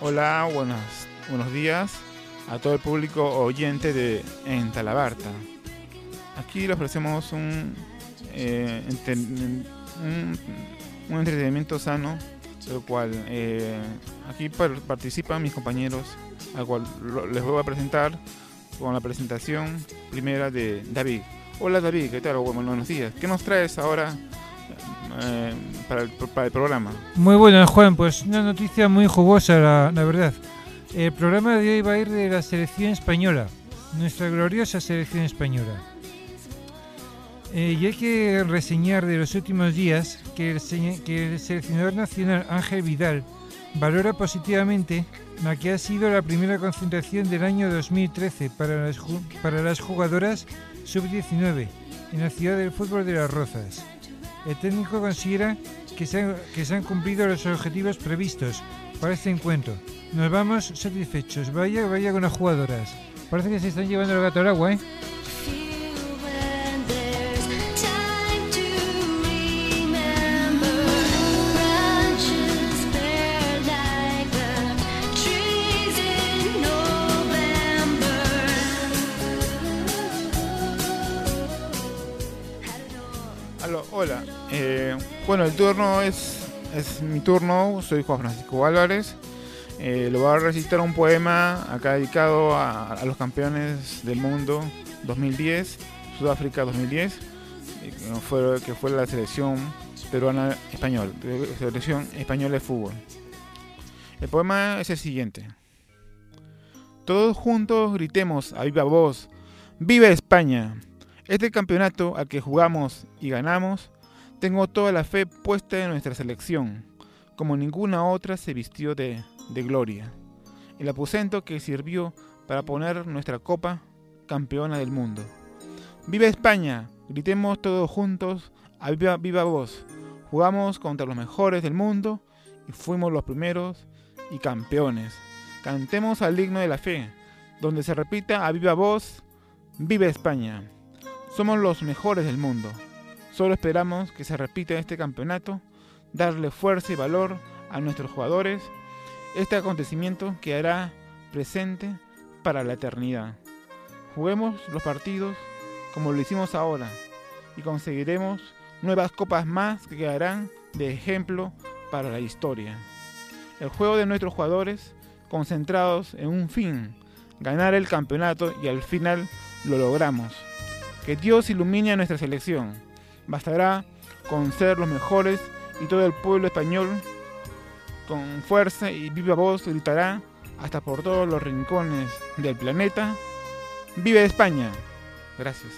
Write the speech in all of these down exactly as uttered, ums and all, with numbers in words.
Hola, buenos, buenos días a todo el público oyente de En Talabarta. Aquí le ofrecemos un, eh, ente, un, un entretenimiento sano, el cual eh, aquí participan mis compañeros, al cual les voy a presentar con la presentación primera de David. Hola David, ¿qué tal? Buenos días. ¿Qué nos traes ahora eh, para, el, para el programa? Muy buenas, Juan. Pues una noticia muy jugosa, la, la verdad. El programa de hoy va a ir de la selección española, nuestra gloriosa selección española. Eh, y hay que reseñar de los últimos días que el, que el seleccionador nacional Ángel Vidal valora positivamente la que ha sido la primera concentración del año dos mil trece para las, para las jugadoras sub diecinueve en la ciudad del fútbol de Las Rozas. El técnico considera que se, han, que se han cumplido los objetivos previstos para este encuentro. Nos vamos satisfechos. Vaya, vaya con las jugadoras. Parece que se están llevando el gato al agua, ¿eh? Hola, eh, bueno, el turno es, es mi turno, soy Juan Francisco Álvarez. Eh, le voy a recitar un poema acá dedicado a, a los campeones del mundo dos mil diez, Sudáfrica dos mil diez, eh, que, fue, que fue la selección peruana española, selección española de fútbol. El poema es el siguiente: todos juntos gritemos a viva voz, ¡viva España! Este campeonato al que jugamos y ganamos, tengo toda la fe puesta en nuestra selección, como ninguna otra se vistió de, de gloria. El aposento que sirvió para poner nuestra copa campeona del mundo. ¡Viva España! Gritemos todos juntos a viva, viva voz. Jugamos contra los mejores del mundo y fuimos los primeros y campeones. Cantemos al himno de la fe, donde se repita a viva voz, ¡viva España! Somos los mejores del mundo. Solo esperamos que se repita este campeonato, darle fuerza y valor a nuestros jugadores. Este acontecimiento quedará presente para la eternidad. Juguemos los partidos como lo hicimos ahora y conseguiremos nuevas copas más que quedarán de ejemplo para la historia. El juego de nuestros jugadores concentrados en un fin, ganar el campeonato, y al final lo logramos. Que Dios ilumine a nuestra selección. Bastará con ser los mejores y todo el pueblo español con fuerza y viva voz gritará hasta por todos los rincones del planeta: ¡Viva España! Gracias.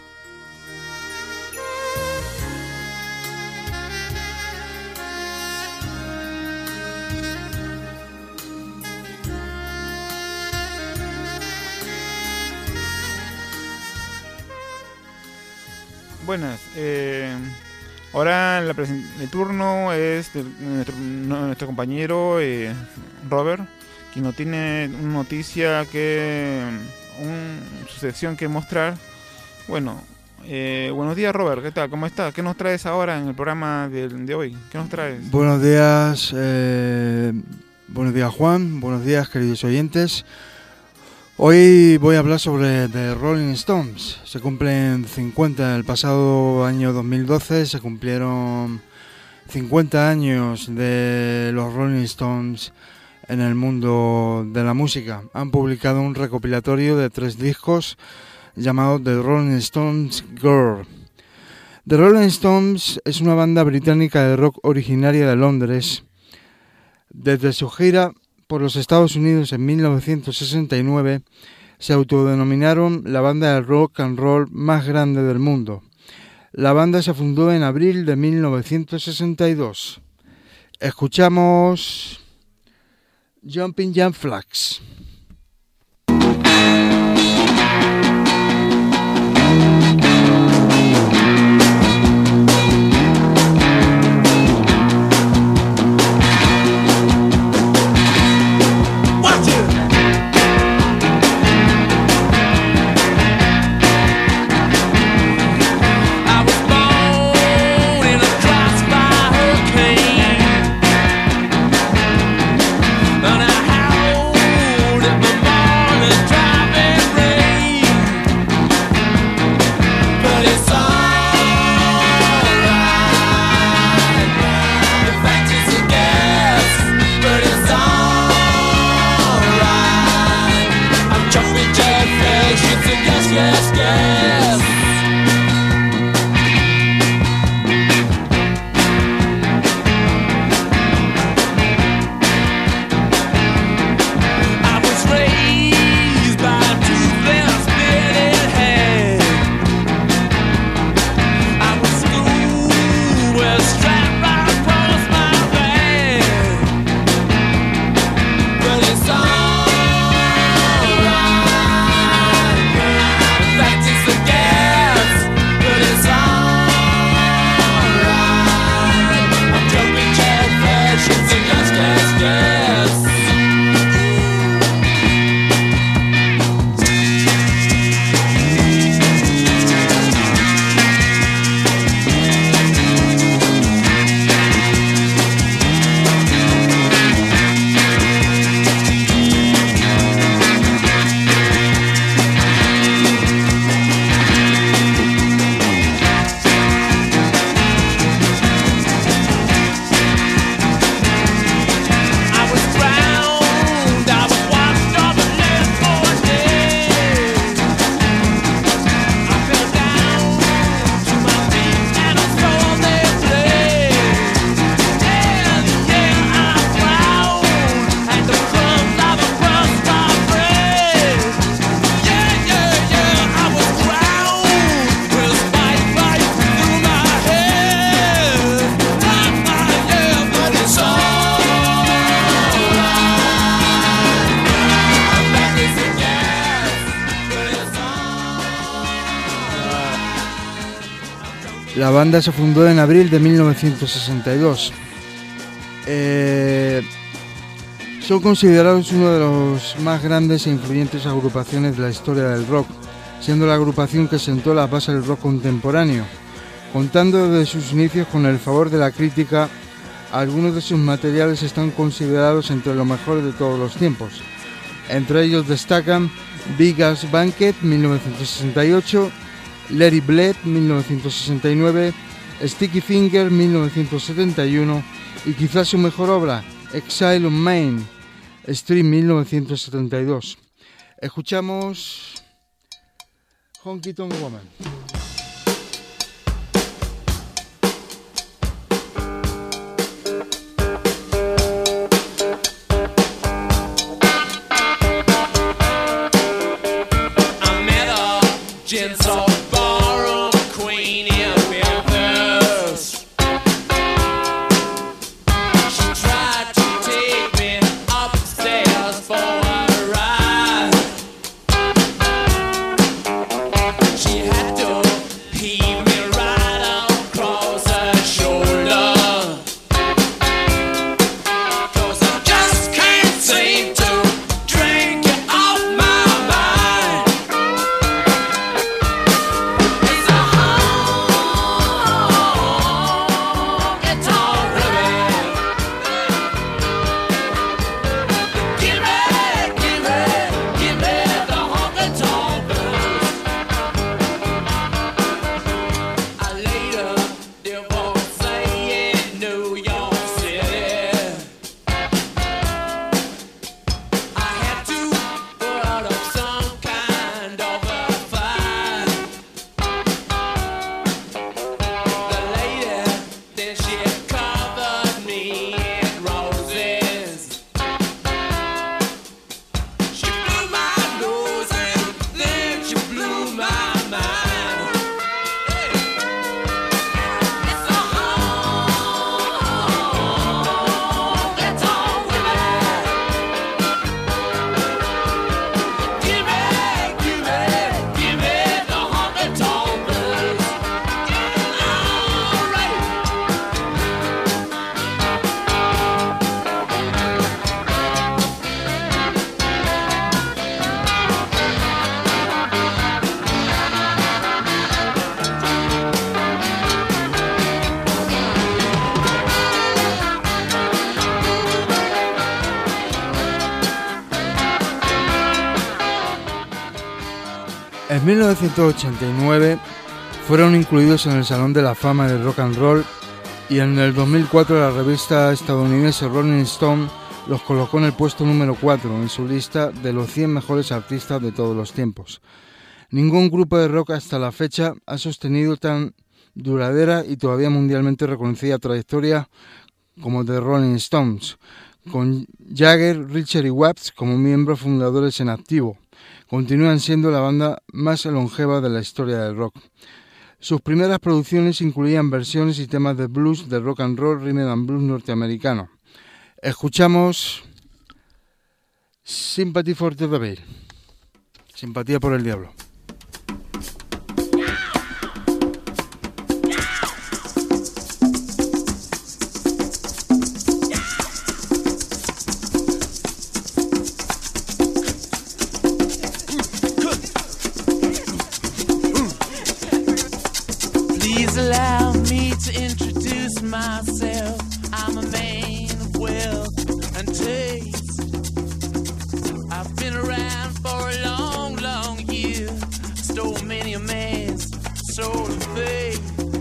Buenas, eh, ahora la el turno es de nuestro, nuestro compañero eh, Robert, quien nos tiene una noticia que, un, su sección que mostrar. Bueno, eh, buenos días Robert, ¿qué tal? ¿Cómo estás? ¿Qué nos traes ahora en el programa de, de hoy? ¿Qué nos traes? Buenos días, eh, buenos días Juan, buenos días queridos oyentes. Hoy voy a hablar sobre The Rolling Stones. Se cumplen cincuenta, el pasado año dos mil doce se cumplieron cincuenta años de los Rolling Stones en el mundo de la música. Han publicado un recopilatorio de tres discos llamado The Rolling Stones Girl. The Rolling Stones es una banda británica de rock originaria de Londres. Desde su gira por los Estados Unidos en mil novecientos sesenta y nueve, se autodenominaron la banda de rock and roll más grande del mundo. La banda se fundó en abril de mil novecientos sesenta y dos. Escuchamos Jumping Jack Flags. How gas, gas. I was raised by a toothless spitted head. I was schooled with a strap right across my back. But it's alright. In fact, it's the gas. But it's alright. I'm jumping cat fashions and gas, gas, gas. I was drowned, I was washed up and left for dead. I fell down to my feet and I saw their blade. And yeah, I frowned at the crumbs of a crust my bread. Yeah, yeah, yeah, I was drowned with a spike right through my head. Ah, ah, yeah, but it's La banda se fundó en abril de mil novecientos sesenta y dos. Eh, son considerados uno de los más grandes e influyentes agrupaciones de la historia del rock, siendo la agrupación que sentó la base del rock contemporáneo. Contando desde sus inicios con el favor de la crítica, algunos de sus materiales están considerados entre los mejores de todos los tiempos. Entre ellos destacan Big Ass Banquet mil novecientos sesenta y ocho, Let It Bleed mil novecientos sesenta y nueve, Sticky Finger mil novecientos setenta y uno y quizás su mejor obra, Exile on Main Street mil novecientos setenta y dos. Escuchamos Honky Tonk Woman. I met a gentle ballroom queen in Memphis. She tried to take me upstairs for a ride. She had to heave me right across her shoulder. 'Cause I just can't seem to drink you off my mind. It's a honky-tonk rhythm. Give me, give me, give me the honky-tonk blues. I later divorcee in New York City. I had to put up some kind of a fight. The lady, then she covered me in roses. She blew my nose and then she blew my mind. It's a honky-tonk woman. Give me, give me, give me the honky-tonk blues. All right. En mil novecientos ochenta y nueve fueron incluidos en el Salón de la Fama del Rock and Roll y en el dos mil cuatro la revista estadounidense Rolling Stone los colocó en el puesto número cuatro en su lista de los cien mejores artistas de todos los tiempos. Ningún grupo de rock hasta la fecha ha sostenido tan duradera y todavía mundialmente reconocida trayectoria como The Rolling Stones, con Jagger, Richard y Watts como miembros fundadores en activo. Continúan siendo la banda más longeva de la historia del rock. Sus primeras producciones incluían versiones y temas de blues, de rock and roll, rhythm and blues norteamericano. Escuchamos Sympathy for the Devil, Simpatía por el Diablo. Please allow me to introduce myself. I'm a man of wealth and taste. I've been around for a long, long year. Stole many a man's soul and faith.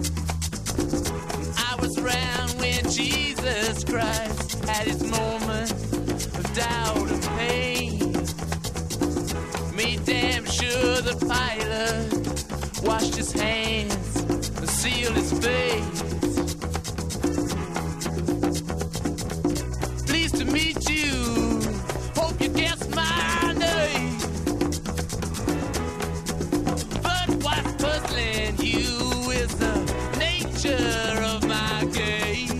I was around when Jesus Christ had his moment of doubt and pain. Made damn sure the pilot washed his hands and sealed his face. Pleased to meet you. Hope you guessed my name. But what's puzzling you is the nature of my game.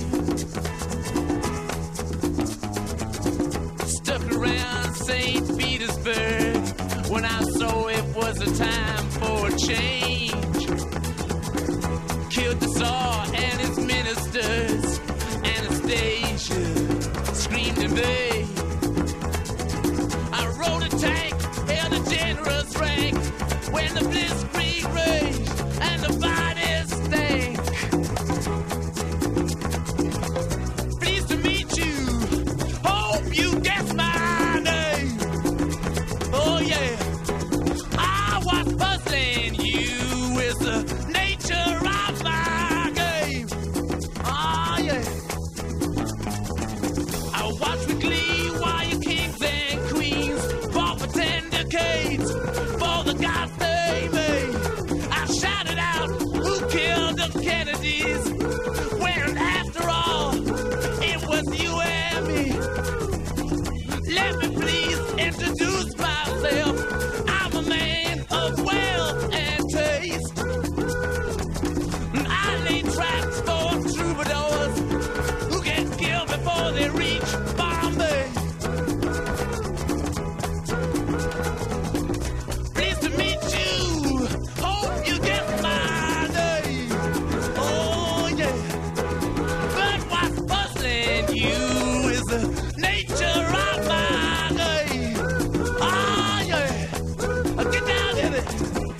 Stuck around Saint Petersburg when I saw it was a time for a change. Killed the Tsar and his ministers. Anastasia screamed in vain. I rode a tank, held a generous rank when the blitzkrieg raged and the bodies stank. Pleased to meet you. Hope you guessed my name. Oh yeah. I was puzzling you is the nature of my game. Oh yeah. I watch with glee while your kings and queens fought for ten decades for the gods they made. I shouted out, who killed the Kennedys? When after all, it was you and me. Let me please introduce myself. I'm a man of wealth and taste. I lay traps for troubadours who get killed before they reach Bombay. Pleased to meet you. Hope you get my name. Oh yeah. But what's puzzling you is the nature of my game. Oh yeah. Get down in it.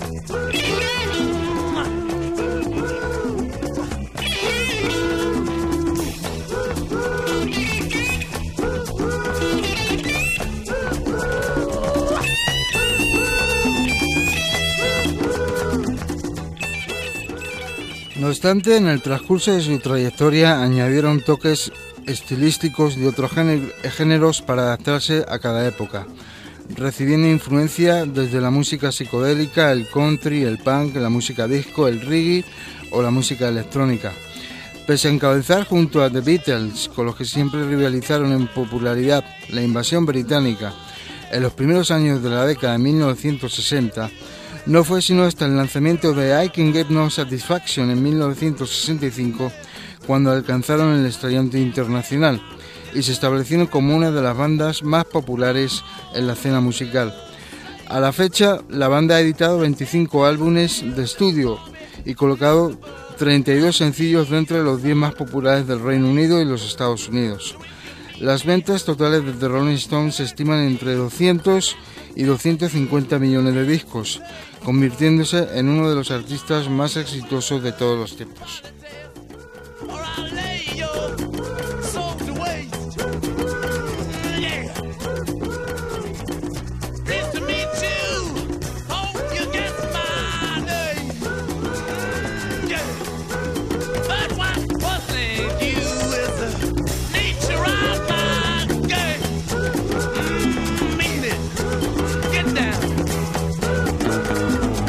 No obstante, en el transcurso de su trayectoria añadieron toques estilísticos de otros géner- géneros para adaptarse a cada época, recibiendo influencia desde la música psicodélica, el country, el punk, la música disco, el reggae o la música electrónica. Pese a encabezar junto a The Beatles, con los que siempre rivalizaron en popularidad, la invasión británica en los primeros años de la década de mil novecientos sesenta, no fue sino hasta el lanzamiento de I Can Get No Satisfaction en mil novecientos sesenta y cinco cuando alcanzaron el estrellato internacional y se establecieron como una de las bandas más populares en la escena musical. A la fecha, la banda ha editado veinticinco álbumes de estudio y colocado treinta y dos sencillos dentro de los diez más populares del Reino Unido y los Estados Unidos. Las ventas totales de The Rolling Stones se estiman entre doscientos y doscientos cincuenta millones de discos, convirtiéndose en uno de los artistas más exitosos de todos los tiempos. Or I'll lay your soul to waste. Yeah. Pleased to meet you. Hope you guess my name. Yeah. But what's puzzling you is the nature of my game. Mm, mean it. Get down.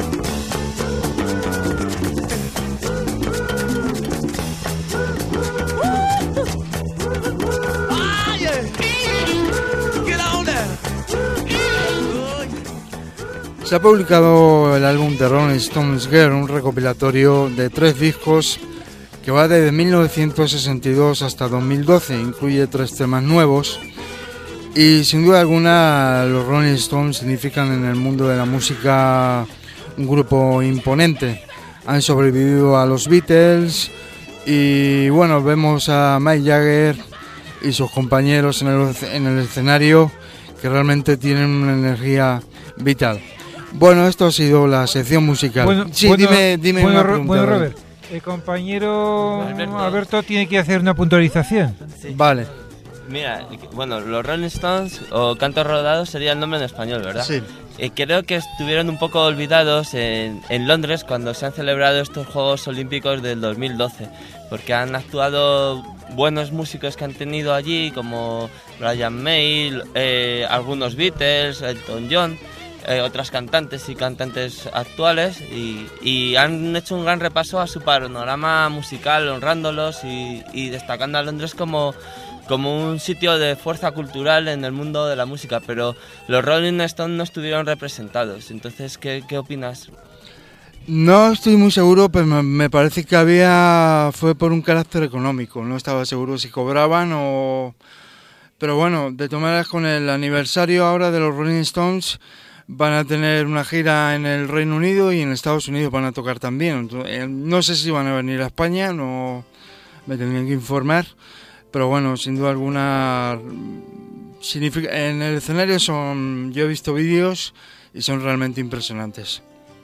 Se ha publicado el álbum de Rolling Stones Girl, un recopilatorio de tres discos que va desde mil novecientos sesenta y dos hasta dos mil doce, incluye tres temas nuevos y sin duda alguna los Rolling Stones significan en el mundo de la música un grupo imponente. Han sobrevivido a los Beatles y bueno, vemos a Mick Jagger y sus compañeros en el, en el escenario que realmente tienen una energía vital. Bueno, esto ha sido la sección musical. Bueno, sí, bueno, dime, dime bueno, una Ro- pregunta. bueno, Robert, el compañero Alberto. Alberto tiene que hacer una puntualización. Sí. Vale, Mira, bueno, los Rolling Stones o Cantos Rodados sería el nombre en español, ¿verdad? sí. Eh, creo que estuvieron un poco olvidados en, en Londres cuando se han celebrado estos Juegos Olímpicos del dos mil doce, porque han actuado buenos músicos que han tenido allí, como Brian May, eh, algunos Beatles, Elton John, eh, otras cantantes y cantantes actuales, y, y han hecho un gran repaso a su panorama musical, honrándolos y, y destacando a Londres como... como un sitio de fuerza cultural en el mundo de la música, pero los Rolling Stones no estuvieron representados. Entonces, ¿qué, qué opinas? No estoy muy seguro, pero me, me parece que había fue por un carácter económico. No estaba seguro si cobraban o... Pero bueno, de todas maneras, con el aniversario ahora de los Rolling Stones van a tener una gira en el Reino Unido y en Estados Unidos van a tocar también. Entonces, eh, no sé si van a venir a España, no me tendrían que informar. Pero bueno, sin duda alguna, significa, en el escenario son, yo he visto vídeos y son realmente impresionantes.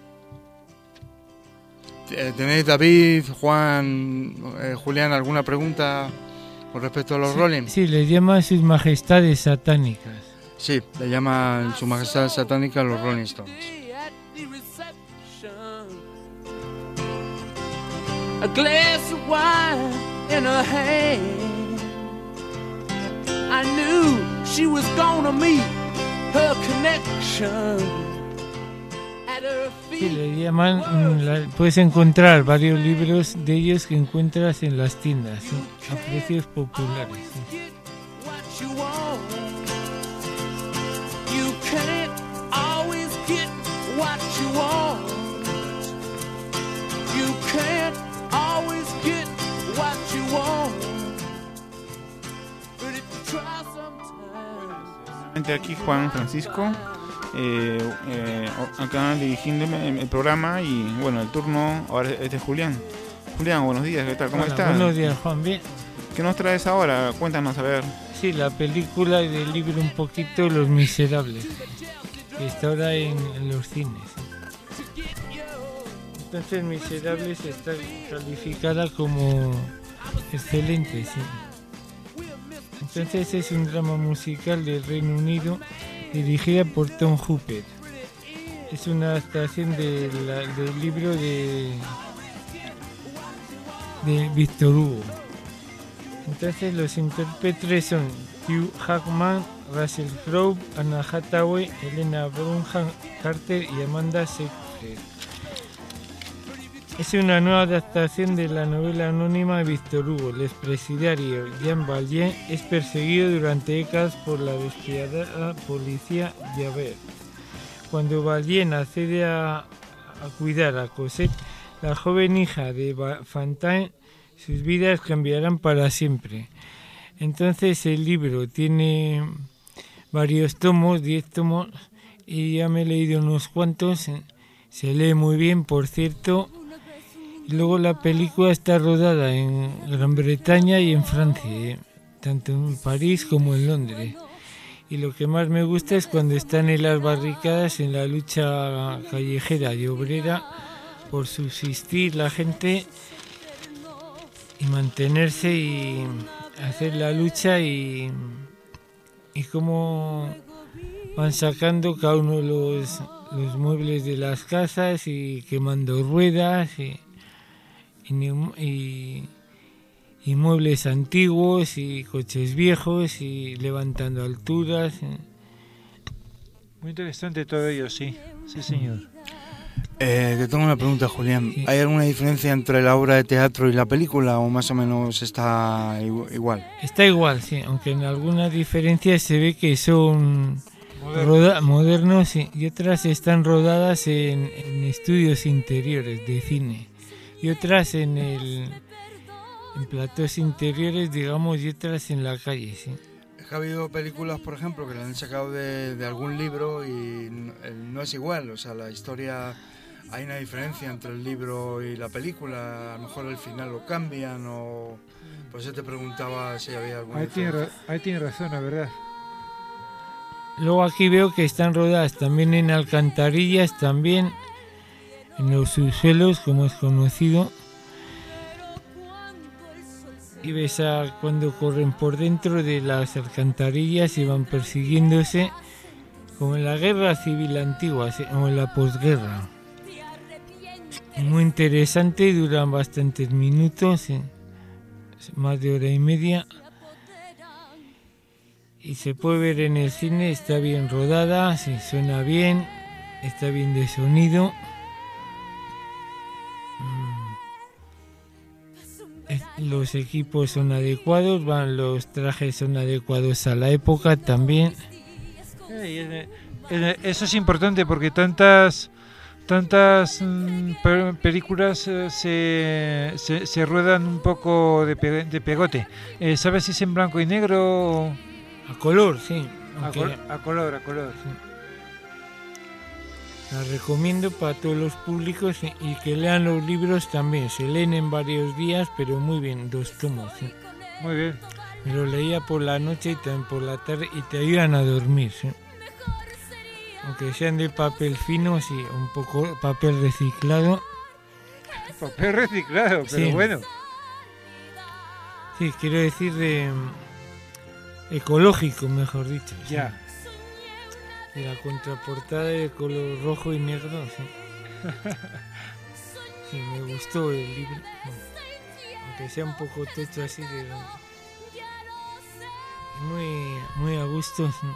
¿Tenéis, David, Juan, eh, Julián, alguna pregunta con respecto a los Rolling? Sí, le llaman sus majestades satánicas. Sí, le llaman Su Majestad Satánica los Rolling Stones. At the reception, a glass of wine in her hand. I knew she was gonna meet her connection. At her Sí, feet, le llaman, mm, la- puedes encontrar varios libros de ellos que encuentras en las tiendas, ¿sí? A precios populares. ¿sí? get what you want. You can't always get what you want. You can't always get what you want. But if you try sometimes. Aquí Juan Francisco, eh, eh, acá dirigiéndome el, el programa y bueno, el turno ahora es de Julián. Julián, buenos días, ¿qué tal? ¿Cómo Hola, estás? Buenos días, Juan. Bien. ¿Qué nos traes ahora? Cuéntanos, a ver. Sí, la película del libro un poquito Los Miserables, que está ahora en, en los cines. ¿sí? Entonces, Miserables está calificada como excelente. ¿sí? Entonces, es un drama musical del Reino Unido dirigida por Tom Hooper. Es una adaptación de la- del libro de, de Víctor Hugo. Entonces los intérpretes son Hugh Jackman, Russell Crowe, Anna Hathaway, Helena Bonham Carter y Amanda Seyfried. Es una nueva adaptación de la novela anónima de Víctor Hugo. El expresidiario Jean Valjean es perseguido durante décadas por la despiadada policía Javert. Cuando Valjean accede a, a cuidar a Cosette, la joven hija de Va- Fantine, sus vidas cambiarán para siempre. Entonces el libro tiene varios tomos, diez tomos, y ya me he leído unos cuantos. Se lee muy bien, por cierto. Y luego la película está rodada en Gran Bretaña y en Francia, ¿eh? Tanto en París como en Londres. Y lo que más me gusta es cuando están en las barricadas en la lucha callejera y obrera por subsistir la gente y mantenerse y hacer la lucha y, y cómo van sacando cada uno los, los muebles de las casas y quemando ruedas y, y, neum- y, y muebles antiguos y coches viejos y levantando alturas. Muy interesante todo ello, sí. Sí, señor. Eh, te tengo una pregunta, Julián. Sí. ¿Hay alguna diferencia entre la obra de teatro y la película o más o menos está igu- igual? Está igual, sí, aunque en algunas diferencias se ve que son roda- modernos sí, y otras están rodadas en, en estudios interiores de cine y otras en el en platós interiores, digamos, y otras en la calle, sí. Es que ha habido películas, por ejemplo, que le han sacado de, de algún libro y no, no es igual, o sea, la historia, hay una diferencia entre el libro y la película, a lo mejor el final lo cambian o... Por eso te preguntaba si había alguna Ahí tiene, diferencia. ra- ahí tiene razón, la verdad. Luego aquí veo que están rodadas también en alcantarillas, también en los subsuelos, como es conocido. Y ves a cuando corren por dentro de las alcantarillas y van persiguiéndose, como en la guerra civil antigua, sí, o en la posguerra. Muy interesante, duran bastantes minutos, sí, más de hora y media. Y se puede ver en el cine, está bien rodada, sí, suena bien, está bien de sonido. Mm. Es- Los equipos son adecuados, van, los trajes son adecuados a la época también. Eh, y, eh, eh, Eso es importante porque tantas tantas mm, pe- películas eh, se, se, se ruedan un poco de, pe- de pegote. Eh, ¿Sabes si es en blanco y negro o A color, sí. a, aunque col- a color? A color. la recomiendo para todos los públicos y y que lean los libros también. Se leen en varios días, pero muy bien, dos tomos. Sí. Muy bien. Me lo leía por la noche y también por la tarde y te ayudan a dormir, sí. Aunque sean de papel fino, sí, un poco papel reciclado. Papel reciclado, pero Sí. bueno. Sí, quiero decir de mm, ecológico, mejor dicho. sí. Ya. Y la contraportada de color rojo y negro, sí. Sí, me gustó el libro. Aunque sea un poco tocho así de... Muy, muy a gusto. Sí.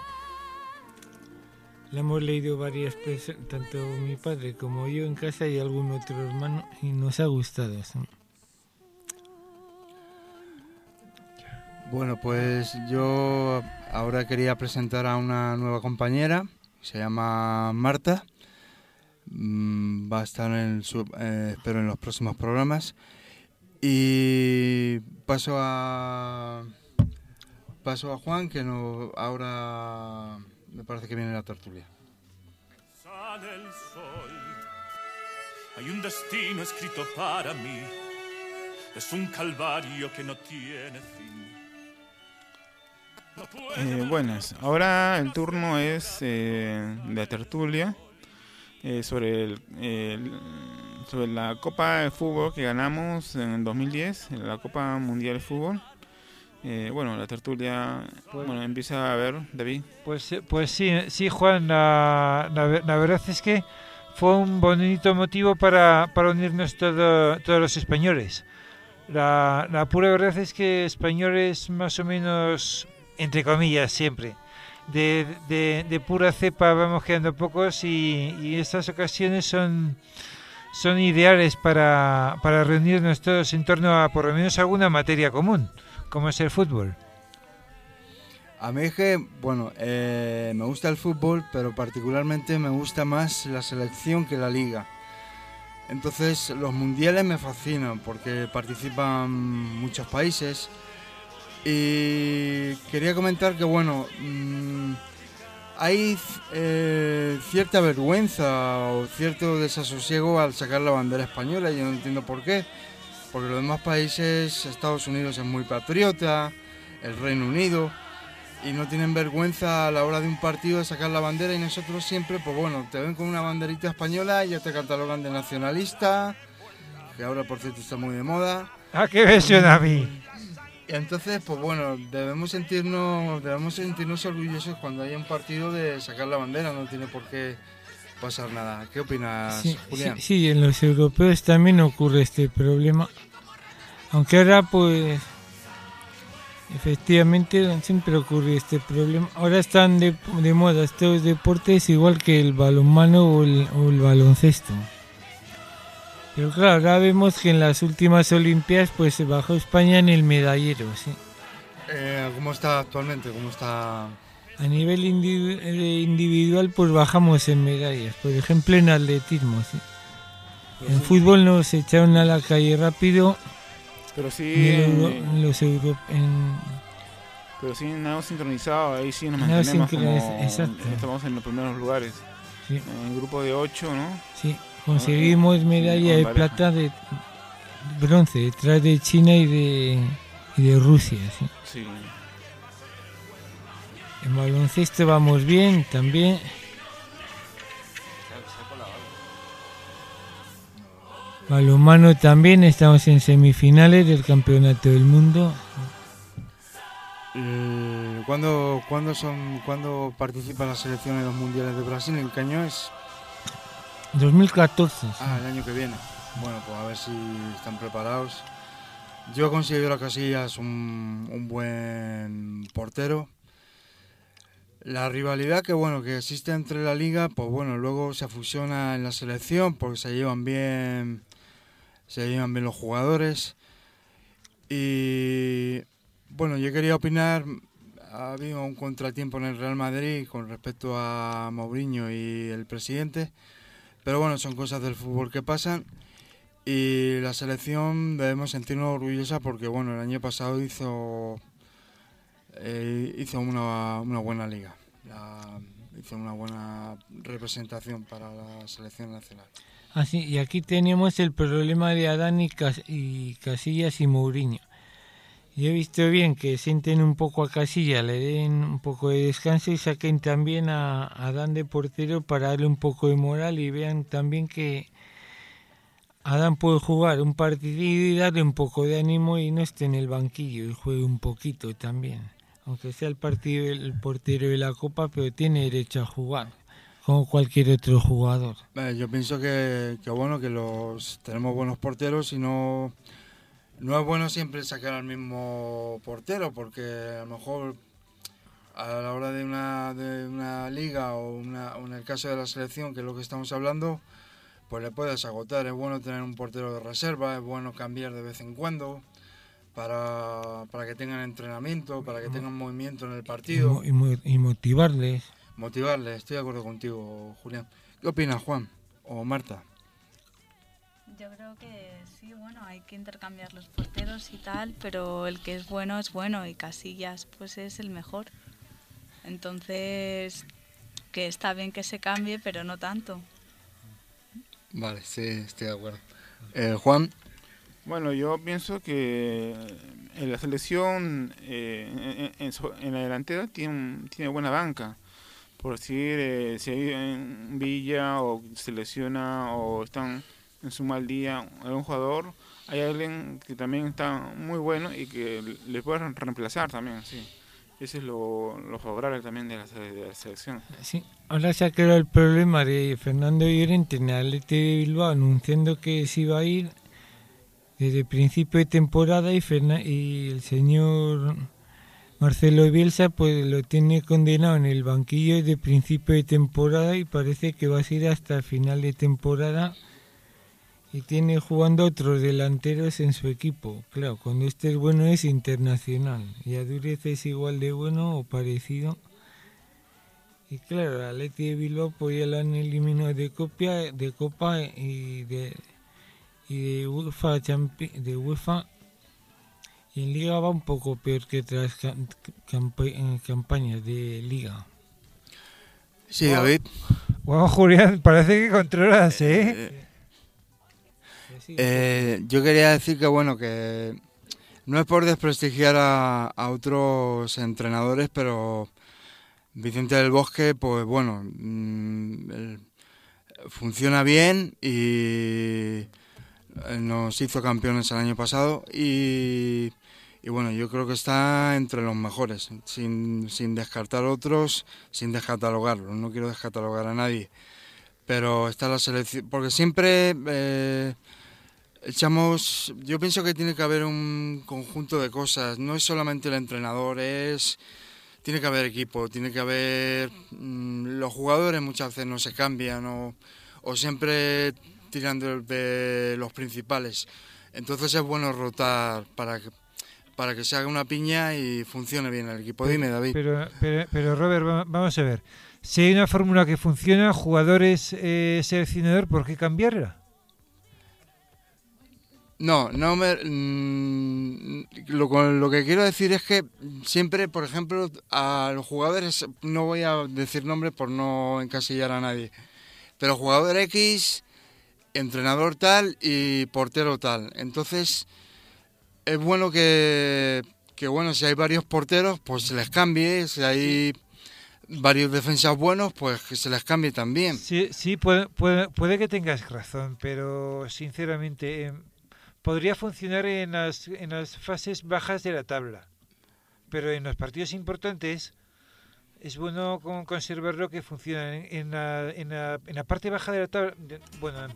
La hemos leído varias personas, tanto mi padre como yo en casa y algún otro hermano, y nos ha gustado. Sí. Bueno, pues yo ahora quería presentar a una nueva compañera, se llama Marta. Mm, Va a estar en, su, eh, espero en los próximos programas. Y paso a paso a Juan, que no, ahora me parece que viene la tertulia. Sale el sol. Hay un destino escrito para mí. Es un calvario que no tiene fin. No puedo Eh, buenas, ahora el turno es eh, de la tertulia eh, sobre, el, el- sobre la Copa de Fútbol que ganamos en el dos mil diez, en la Copa Mundial de Fútbol. Eh, bueno, la tertulia, Pues- bueno, empieza a ver, David. Pues, eh, pues sí, eh, sí, Juan, la, la ve- la verdad es que fue un bonito motivo para, para unirnos todo- todos los españoles. La, la pura verdad es que españoles más o menos, entre comillas, siempre, de, de, de pura cepa vamos quedando pocos y, y estas ocasiones son, son ideales para, para reunirnos todos en torno a por lo menos alguna materia común, como es el fútbol. A mí es que, bueno, eh, me gusta el fútbol, pero particularmente me gusta más la selección que la liga. Entonces los mundiales me fascinan porque participan muchos países. Y quería comentar que, bueno, mmm, hay eh, cierta vergüenza o cierto desasosiego al sacar la bandera española. Yo no entiendo por qué. Porque los demás países, Estados Unidos es muy patriota, el Reino Unido, y no tienen vergüenza a la hora de un partido de sacar la bandera, y nosotros siempre, pues bueno, te ven con una banderita española y ya te catalogan de nacionalista, que ahora por cierto está muy de moda. ¿A qué versión a mí? Y entonces, pues bueno, debemos sentirnos, debemos sentirnos orgullosos cuando haya un partido de sacar la bandera, no tiene por qué pasar nada. ¿Qué opinas, Sí, Julián? sí, sí, en los europeos también ocurre este problema. Aunque ahora, pues, efectivamente siempre ocurre este problema. Ahora están de, de moda estos deportes igual que el balonmano o el, o el baloncesto. Pero claro, ahora vemos que en las últimas Olimpiadas pues se bajó España en el medallero, sí. Eh, ¿Cómo está actualmente? ¿Cómo está? A nivel individu- eh, individual, pues bajamos en medallas. Por ejemplo, en atletismo, sí. Pero En sí, fútbol nos echaron a la calle rápido. pero sí, En, el Euro- eh, en los Euro- en- pero sí, nada sincronizado, ahí sí nos Nado mantenemos sincroniz- como exacto. estamos en los primeros lugares. sí, En el grupo de ocho, ¿no? sí, conseguimos medalla de con pareja. plata, de bronce, detrás de China y de, y de Rusia. Sí. Sí. En baloncesto vamos bien también. Balonmano también, estamos en semifinales del Campeonato del Mundo. Eh, ¿Cuándo, cuándo, son, ¿Cuándo participan las selecciones de los mundiales de Brasil? ¿En qué año es? dos mil catorce. sí. Ah, el año que viene. Bueno, pues a ver si están preparados. Yo considero a Casillas un, un buen portero. La rivalidad que bueno que existe entre la liga, pues bueno, luego se fusiona en la selección porque se llevan bien, se llevan bien los jugadores. Y bueno, yo quería opinar, ha habido un contratiempo en el Real Madrid con respecto a Mourinho y el presidente, pero bueno, son cosas del fútbol que pasan. Y la selección debemos sentirnos orgullosa porque bueno, el año pasado hizo eh, hizo una, una buena liga, la, hizo una buena representación para la selección nacional. Así, y aquí tenemos el problema de Adán y, Cas- y Casillas y Mourinho. Yo he visto bien que sienten un poco a Casillas, le den un poco de descanso y saquen también a a Adán de portero para darle un poco de moral y vean también que Adán puede jugar un partido y darle un poco de ánimo y no esté en el banquillo y juegue un poquito también. Aunque sea el partido el portero de la Copa, pero tiene derecho a jugar, como cualquier otro jugador. Eh, yo pienso que, que bueno que los tenemos buenos porteros y no, no es bueno siempre sacar al mismo portero porque a lo mejor a la hora de una, de una liga o, una, o en el caso de la selección, que es lo que estamos hablando, pues le puedes agotar. Es bueno tener un portero de reserva, es bueno cambiar de vez en cuando para, para que tengan entrenamiento, para que tengan movimiento en el Y, partido. mo- y mo- y motivarles. Motivarles, estoy de acuerdo contigo, Julián. ¿Qué opinas, Juan o Marta? Yo creo que sí, bueno, hay que intercambiar los porteros y tal, pero el que es bueno es bueno y Casillas pues es el mejor. Entonces, que está bien que se cambie, pero no tanto. Vale, sí, estoy de acuerdo. Eh, Juan, Bueno, yo pienso que en la selección, eh, en, en su- en la delantera, tiene, un- tiene buena banca. Por decir, eh, si hay un Villa o se lesiona o están en su mal día algún jugador, hay alguien que también está muy bueno y que le puede reemplazar también, sí. Ese es lo, lo favorable también de la, se- de la selección. Sí. Ahora se ha creado el problema de Fernando Llorente en el Athletic de Bilbao anunciando que se iba a ir desde el principio de temporada y, Ferna- y el señor Marcelo Bielsa pues lo tiene condenado en el banquillo desde el principio de temporada y parece que va a ser hasta el final de temporada y tiene jugando otros delanteros en su equipo. Claro, cuando este es bueno es internacional y Adúrez es igual de bueno o parecido. Y claro, el Athletic de Bilbao pues ya lo han eliminado de, copia, de Copa y de, y de UEFA, Champi- de UEFA. Y en Liga va un poco peor que otras cam- campa- eh, campañas de Liga. sí, David. Bueno, Julián, parece que controlas, ¿eh? Eh, eh, yo quería decir que bueno, que no es por desprestigiar a, a otros entrenadores, pero Vicente del Bosque, pues bueno, mm, él funciona bien y nos hizo campeones el año pasado y, y bueno, yo creo que está entre los mejores, sin, sin descartar otros, sin descatalogarlos, no quiero descatalogar a nadie, pero está la selección, porque siempre eh, echamos, yo pienso que tiene que haber un conjunto de cosas, no es solamente el entrenador, es... Tiene que haber equipo, tiene que haber... Mmm, los jugadores muchas veces no se cambian o, o siempre tiran de, de los principales. Entonces es bueno rotar para que, para que se haga una piña y funcione bien el equipo. Dime, David. Pero, pero, pero Robert, va- vamos a ver. Si hay una fórmula que funciona, jugadores, eh, seleccionador, ¿por qué cambiarla? No, no me... mm, lo, con- lo que quiero decir es que siempre, por ejemplo, a los jugadores, no voy a decir nombres por no encasillar a nadie, pero jugador X, entrenador tal y portero tal. Entonces, es bueno que, que bueno, si hay varios porteros, pues se les cambie, si hay varios defensas buenos, pues que se les cambie también. Sí, sí puede, puede, puede que tengas razón, pero sinceramente eh, podría funcionar en las, en las fases bajas de la tabla. Pero en los partidos importantes es bueno con- conservarlo que funciona en, en la, en, la, en la parte baja de la tabla. de- Bueno,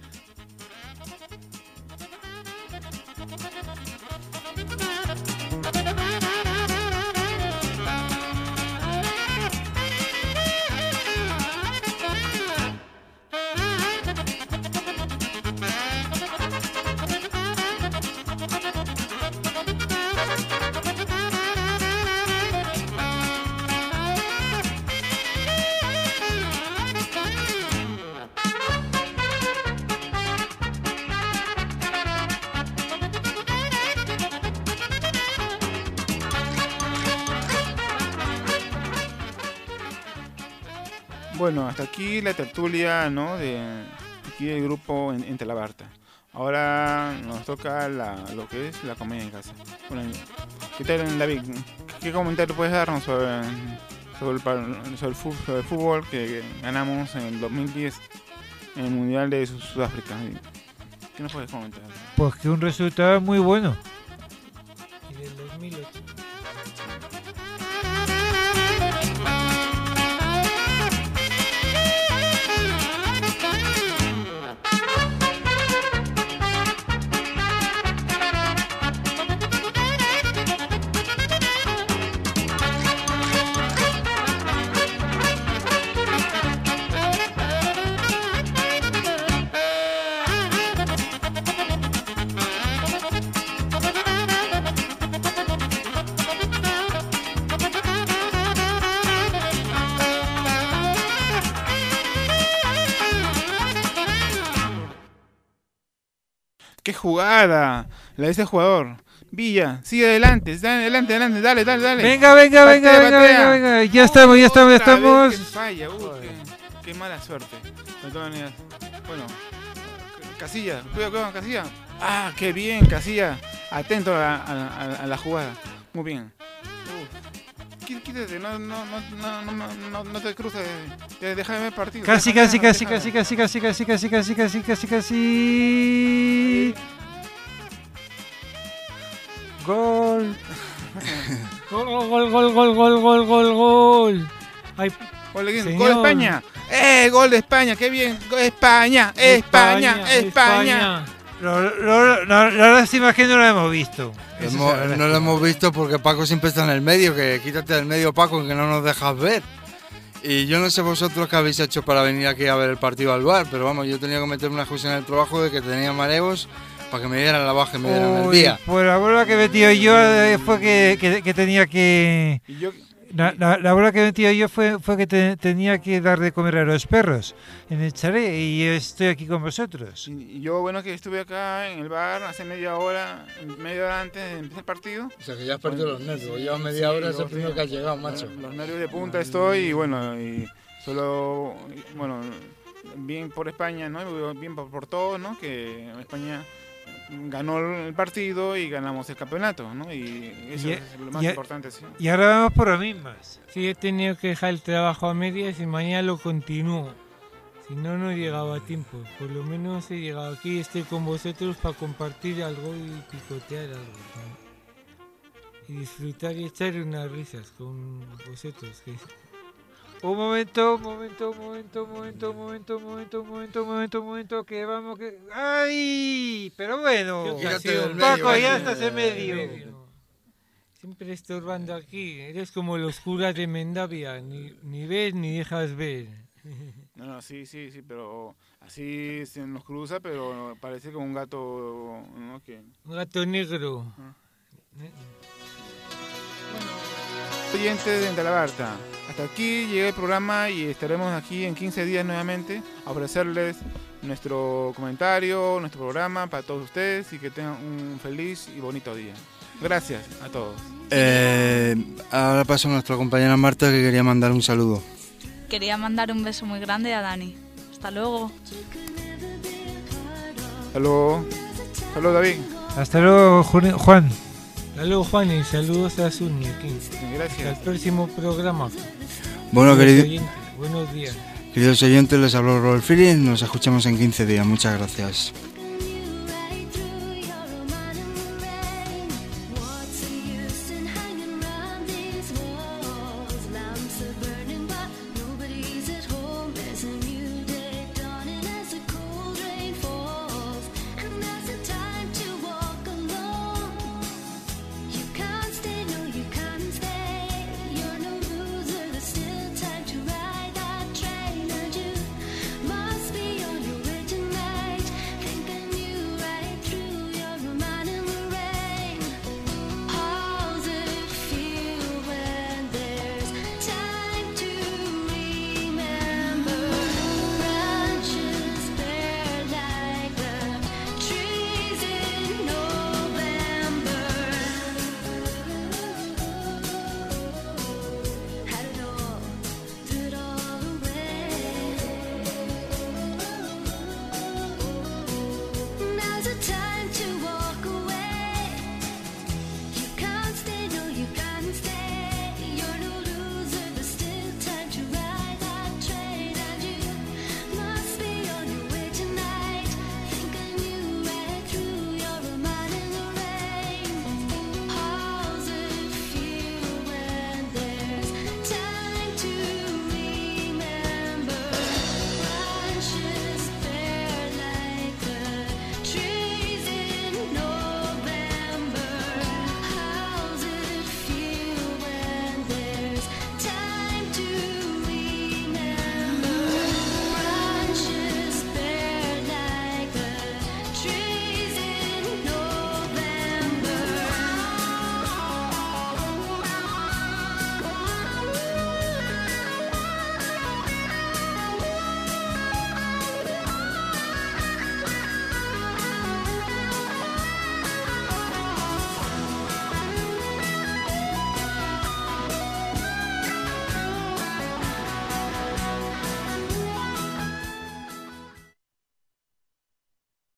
Bueno, hasta aquí la tertulia, ¿no? De aquí del grupo en, en Talabarta. Ahora nos toca la, lo que es la comedia en casa. Bueno, ¿qué tal, David? ¿Qué comentario puedes darnos sobre, sobre, el, par- sobre el fu- sobre el fútbol que, que ganamos en el dos mil diez en el Mundial de Su- Sudáfrica? ¿Qué nos puedes comentar? pues que un resultado muy bueno. Y del dos mil ocho. ¡Qué jugada! La de ese jugador. Villa, sigue adelante, dale, adelante, adelante, dale, dale, dale. Venga, venga, venga, Patea, venga, patea. venga, venga. Ya estamos, ya estamos, ya Otra vez estamos. que falla, uy, qué, qué mala suerte. De todas maneras. Bueno, Casilla, cuidado, cuidado, Casilla. Ah, qué bien, Casilla. Atento a, a- a- a la jugada. Muy bien. Uf. Quí- Quítate, no, no, no, no, no, no, no, no te cruces. Ya, Deja de ver partido. Casi, deja, casi, deja, casi, deja. casi, casi, casi, casi, casi, casi, casi, casi, casi. Gol. Gol, gol, gol, gol, gol, gol, gol, gol. Ay, Gol de, quién? Señor. Gol de España. ¡Eh! Gol de España, qué bien. Gol de España, España, España. Lo, lo, lo, la lástima es que no lo hemos visto. Esa es Hemos- la verdad. no lo hemos visto porque Paco siempre está en el medio, que quítate del medio, Paco, que no nos dejas ver. Y yo no sé vosotros qué habéis hecho para venir aquí a ver el partido al bar, pero vamos, yo tenía que meterme una excusa en el trabajo de que tenía mareos para que me dieran la baja y me dieran el Uy, día. pues la bola que metió yo eh, fue que, que, que tenía que... Y yo, La, la, la bola que metió yo fue, fue que te- tenía que dar de comer a los perros en el chalet y estoy aquí con vosotros. y yo, bueno, que estuve acá en el bar hace media hora, media hora antes de empezar el partido. O sea que ya has perdido los nervios, llevas Sí, media hora, es el yo primero sí. que has llegado, macho. Los nervios de punta estoy y bueno, y solo, bueno, bien por España, ¿no? Bien por, por todos, ¿no? Que España ganó el partido y ganamos el campeonato, ¿no? Y eso Y- es lo más y- importante, sí. Y ahora vamos por las mismas. sí, he tenido que dejar el trabajo a medias y mañana lo continúo. Si no, no llegaba a tiempo. Por lo menos he llegado aquí, estoy con vosotros para compartir algo y picotear algo. ¿no? Y disfrutar y echar unas risas con vosotros. que- Un momento, un momento, un momento, un momento, un momento, un momento, un momento, un momento, un momento, que vamos que... ¡Ay! Pero bueno, Quítate del medio, Paco, vale. ya estás en medio. Siempre estorbando aquí. Eres como los curas de Mendavia. Ni, ni ves ni dejas ver. No, no, sí, sí, sí, pero así se nos cruza, pero parece como un gato, ¿no? Que Un gato negro. Oyentes de Entalabarta, hasta aquí llega el programa y estaremos aquí en quince días nuevamente a ofrecerles nuestro comentario, nuestro programa para todos ustedes y que tengan un feliz y bonito día. Gracias a todos. Eh, ahora paso a nuestra compañera Marta, que quería mandar un saludo. Quería mandar un beso muy grande a Dani. Hasta luego. Hasta luego. Hasta luego, David. Hasta luego, Ju- Juan. Saludos Juan y saludos a Suni. Hasta el Gracias. próximo programa. Bueno, Queridos querido- oyentes, buenos días. queridos oyentes, les habló Robert Phillips. Nos escuchamos en quince días. Muchas gracias.